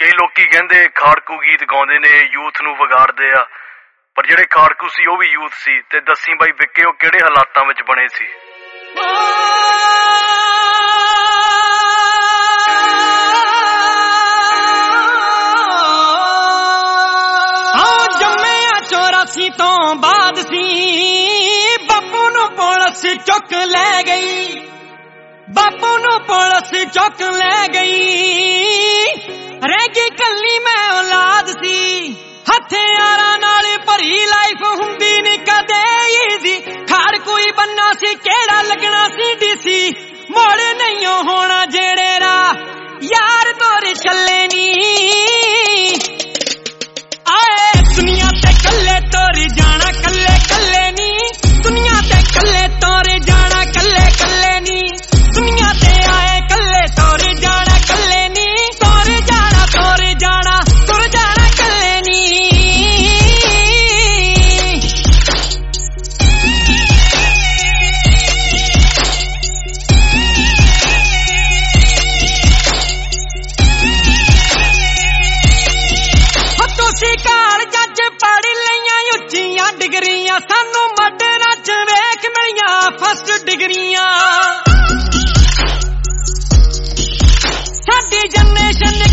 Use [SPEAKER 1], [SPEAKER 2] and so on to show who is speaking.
[SPEAKER 1] ਕਈ ਲੋਕੀ ਕਹਿੰਦੇ ਖਾੜਕੂ ਗੀਤ ਗਾਉਂਦੇ ਨੇ ਯੂਥ ਨੂੰ ਵਿਗਾੜਦੇ ਆ, ਪਰ ਜਿਹੜੇ ਖਾੜਕੂ ਸੀ ਉਹ ਵੀ ਯੂਥ ਸੀ। ਤੇ ਦੱਸੀ ਬਾਈ ਵਿੱਕੇ ਉਹ ਕਿਹੜੇ ਹਾਲਾਤਾਂ ਵਿੱਚ ਬਣੇ ਸੀ?
[SPEAKER 2] ਜੰਮਿਆ 84 ਤੋਂ ਬਾਅਦ ਸੀ, ਬਾਪੂ ਨੂੰ ਪੁਲਿਸ ਚੁੱਕ ਲੈ ਗਈ, ਬਾਪੂ ਨੂੰ ਪੁਲਿਸ ਚੁੱਕ ਲੈ ਗਈ। ਰਹਿ ਗਈ ਕੱਲੀ ਮੈਂ ਔਲਾਦ ਸੀ, ਹਥਿਆਰਾਂ ਨਾਲ ਭਰੀ ਲਾਈਫ ਹੁੰਦੀ ਨੀ ਕਦੇ ਈਜ਼ੀ। ਖਾੜਕੂ ਹੀ ਬੰਨਾ ਸੀ ਕਿਹੜਾ ਲੱਗਣਾ ਸੀ ਡੀਸੀ, ਮੋੜ ਨਹੀਂ ਹੋਣਾ ਜਿਹੜੇ ਰਾਹ ਯਾਰ ਤੋਰ ਚੱਲੇ ਨੀ। ਆਏ ਦੁਨੀਆ ਤੇ ਕੱਲੇ ਤੋਰ ਜਾਣਾ ਕੱਲੇ ਕੱਲੇ ਨੀ, ਦੁਨੀਆ ਤੇ ਕੱਲੇ ਤੋਰ ਜਾਣਾ ਕੱਲੇ ਕੱਲੇ ਨੀ, ਦੁਨੀਆ ਤੇ ਆਏ ਕੱਲੇ ਤੋਰ ਜਾਣਾ ਕੱਲੇ ਨੀ, ਤੋਰ ਜਾਣਾ ਤੋਰ ਜਾਣਾ ਤੁਰ ਜਾਣਾ ਕੱਲੇ ਨੀ। ਤੁਸੀਂ ਕਾਲਜਾਂ ਚ ਪੜ੍ਹ ਲਈਆਂ ਉੱਚੀਆਂ ਡਿਗਰੀਆਂ, ਸਾਨੂੰ ਮਡਰਾਂ ਚ ਵੇਖ ਮਿਲੀਆਂ ਫਸਟ ਡਿਗਰੀਆਂ। ਸਾਡੀ ਜਨਰੇਸ਼ਨ